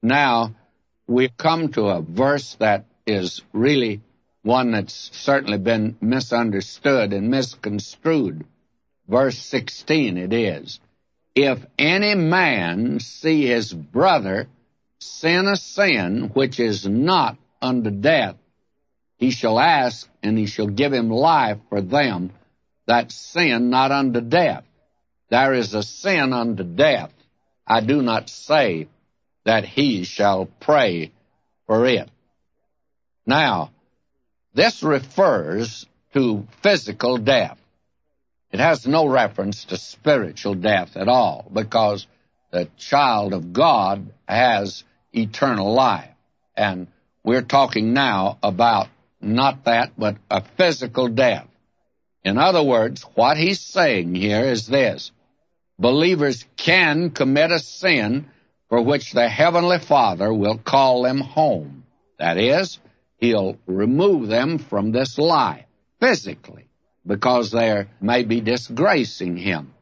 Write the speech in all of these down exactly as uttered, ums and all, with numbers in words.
Now, we come to a verse that is really one that's certainly been misunderstood and misconstrued. Verse sixteen it is, "If any man see his brother sin a sin which is not unto death, he shall ask, and he shall give him life for them that sin not unto death." There is a sin unto death. I do not say that he shall pray for it. Now, this refers to physical death. It has no reference to spiritual death at all, because the child of God has eternal life. And we're talking now about not that, but a physical death. In other words, what he's saying here is this: believers can commit a sin for which the Heavenly Father will call them home. That is, He'll remove them from this life physically, because they may be disgracing Him.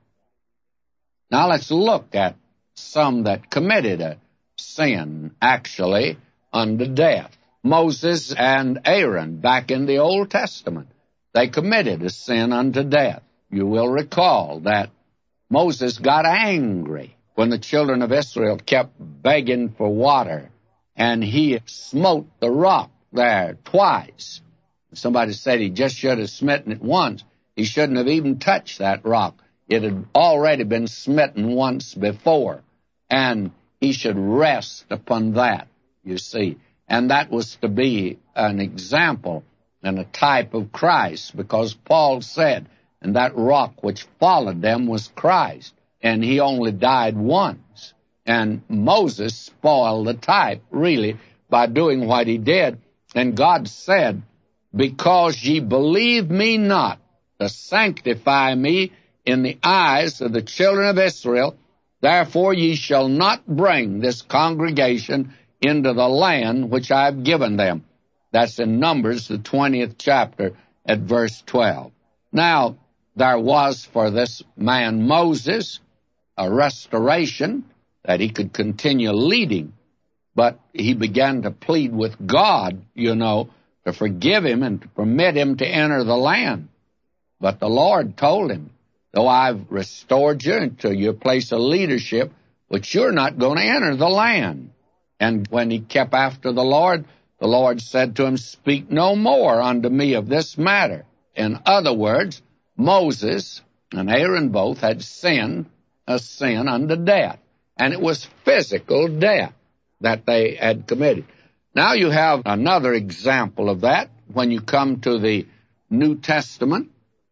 Now let's look at some that committed a sin, actually, unto death. Moses and Aaron, back in the Old Testament, they committed a sin unto death. You will recall that Moses got angry when the children of Israel kept begging for water, and he smote the rock there twice. Somebody said he just should have smitten it once. He shouldn't have even touched that rock. It had already been smitten once before, and he should rest upon that, you see. And that was to be an example and a type of Christ, because Paul said, and that rock which followed them was Christ, and he only died once. And Moses spoiled the type, really, by doing what he did. And God said, "Because ye believe me not, to sanctify me in the eyes of the children of Israel, therefore ye shall not bring this congregation into the land which I have given them." That's in Numbers, the twentieth chapter, at verse twelve. Now, there was for this man Moses a restoration that he could continue leading, but he began to plead with God, you know, to forgive him and to permit him to enter the land. But the Lord told him, "Though I've restored you into your place of leadership, but you're not going to enter the land." And when he kept after the Lord, the Lord said to him, "Speak no more unto me of this matter." In other words, Moses and Aaron both had sinned a sin unto death, and it was physical death that they had committed. Now you have another example of that when you come to the New Testament.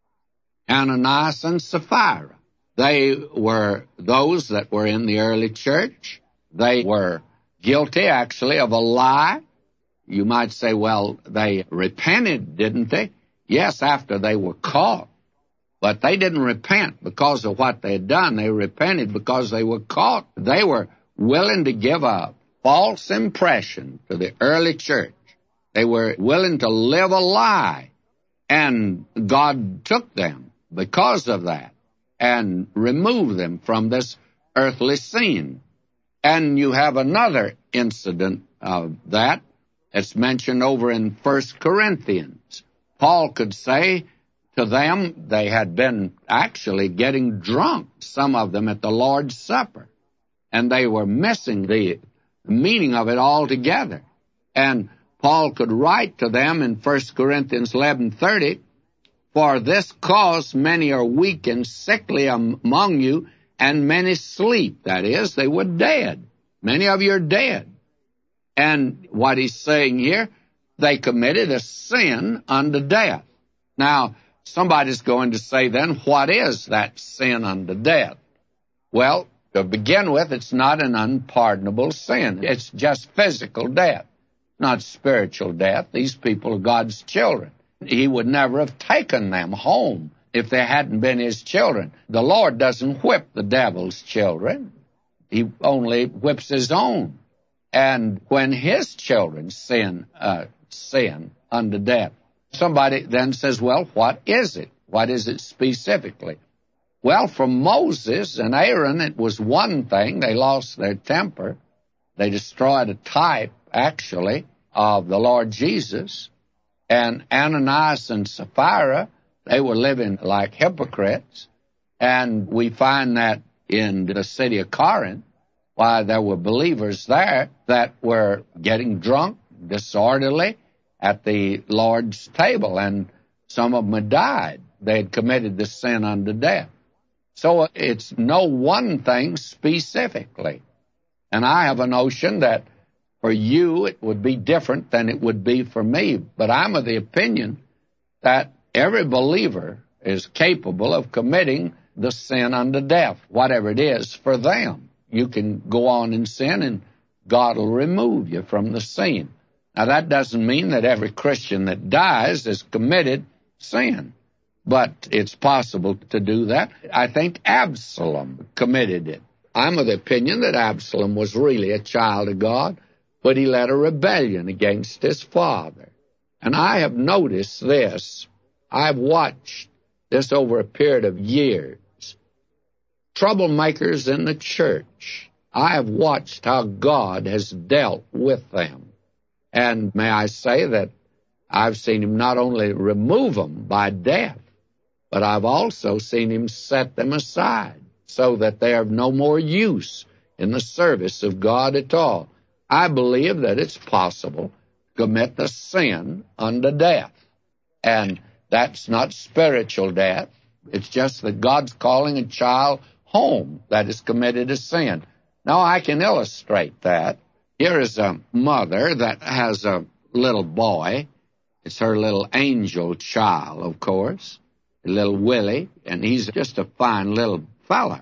Ananias and Sapphira. They were those that were in the early church. They were guilty, actually, of a lie. You might say, well, they repented, didn't they? Yes, after they were caught. But they didn't repent because of what they had done. They repented because they were caught. They were willing to give a false impression to the early church. They were willing to live a lie. And God took them because of that and removed them from this earthly scene. And you have another incident of that. It's mentioned over in First Corinthians. Paul could say to them they had been actually getting drunk, some of them at the Lord's Supper, and they were missing the meaning of it altogether. And Paul could write to them in First Corinthians eleven thirty, "For this cause many are weak and sickly among you, and many sleep." That is, they were dead. Many of you are dead. And what he's saying here, they committed a sin unto death. Now, somebody's going to say then, what is that sin unto death? Well, to begin with, it's not an unpardonable sin. It's just physical death, not spiritual death. These people are God's children. He would never have taken them home if they hadn't been his children. The Lord doesn't whip the devil's children. He only whips his own. And when his children sin, uh, sin unto death, somebody then says, well, what is it? What is it specifically? Well, for Moses and Aaron, it was one thing. They lost their temper. They destroyed a type, actually, of the Lord Jesus. And Ananias and Sapphira, they were living like hypocrites. And we find that in the city of Corinth, why there were believers there that were getting drunk, disorderly, at the Lord's table, and some of them had died. They had committed the sin unto death. So it's no one thing specifically. And I have a notion that for you it would be different than it would be for me. But I'm of the opinion that every believer is capable of committing the sin unto death, whatever it is for them. You can go on in sin and God will remove you from the sin. Now, that doesn't mean that every Christian that dies has committed sin, but it's possible to do that. I think Absalom committed it. I'm of the opinion that Absalom was really a child of God, but he led a rebellion against his father. And I have noticed this. I've watched this over a period of years. Troublemakers in the church, I have watched how God has dealt with them. And may I say that I've seen him not only remove them by death, but I've also seen him set them aside so that they have no more use in the service of God at all. I believe that it's possible to commit the sin unto death. And that's not spiritual death. It's just that God's calling a child home that has committed a sin. Now, I can illustrate that. Here is a mother that has a little boy. It's her little angel child, of course, little Willie, and he's just a fine little fella.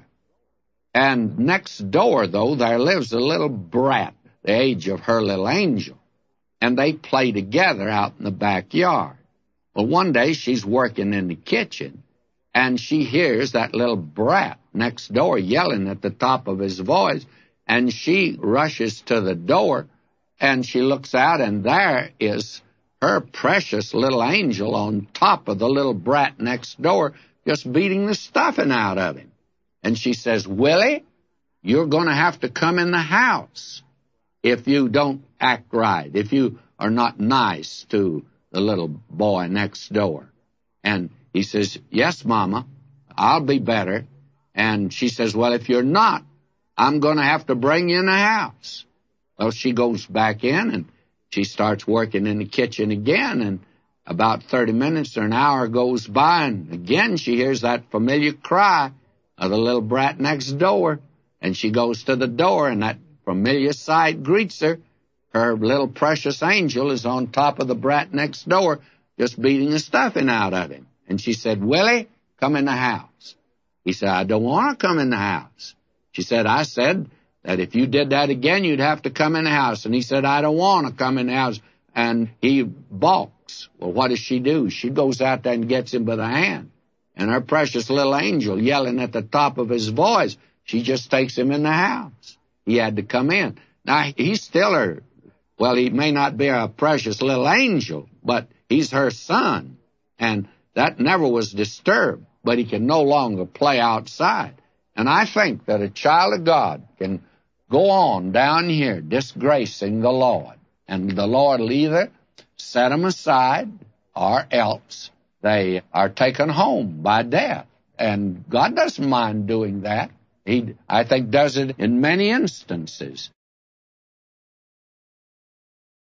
And next door, though, there lives a little brat, the age of her little angel, and they play together out in the backyard. Well, one day she's working in the kitchen, and she hears that little brat next door yelling at the top of his voice, and she rushes to the door, and she looks out, and there is her precious little angel on top of the little brat next door, just beating the stuffing out of him. And she says, Willie, you're going to have to come in the house if you don't act right, if you are not nice to the little boy next door. And he says, yes, Mama, I'll be better. And she says, well, if you're not, I'm going to have to bring you in the house. Well, she goes back in, and she starts working in the kitchen again, and about thirty minutes or an hour goes by, and again she hears that familiar cry of the little brat next door, and she goes to the door, and that familiar sight greets her. Her little precious angel is on top of the brat next door, just beating the stuffing out of him. And she said, Willie, come in the house. He said, I don't want to come in the house. She said, I said that if you did that again, you'd have to come in the house. And he said, I don't want to come in the house. And he balks. Well, what does she do? She goes out there and gets him by the hand. And her precious little angel yelling at the top of his voice, she just takes him in the house. He had to come in. Now, he's still her, well, he may not be a precious little angel, but he's her son. And that never was disturbed, but he can no longer play outside. And I think that a child of God can go on down here disgracing the Lord. And the Lord will either set them aside or else they are taken home by death. And God doesn't mind doing that. He, I think, does it in many instances.